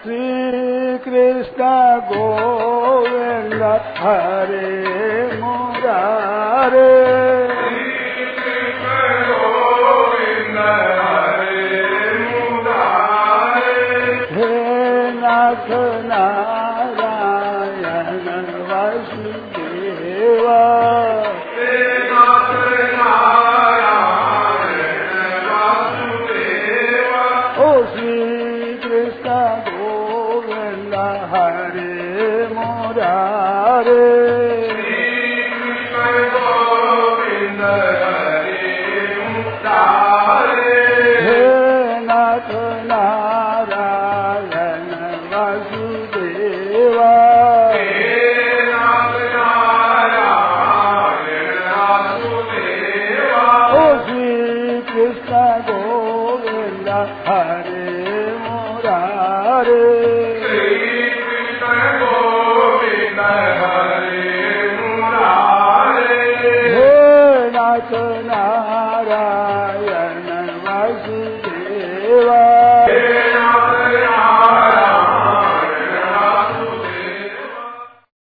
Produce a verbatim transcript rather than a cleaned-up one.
Sri Krishna Govinda Hare Murare Sri Krishna Govinda Hare Murare He Nath Narayana Vasudeva He Nath Narayana Vasudeva Oh Sri Krishna Govinda Hare Murare Sri Krishna Govinda Hare Murare He Nath Narayana Vasudeva He Nath Narayana Vasudeva Oh Sri Krishna Govinda Hare Murare Sri Krishna Govinda Hare Murare He Nath Narayana Vasudeva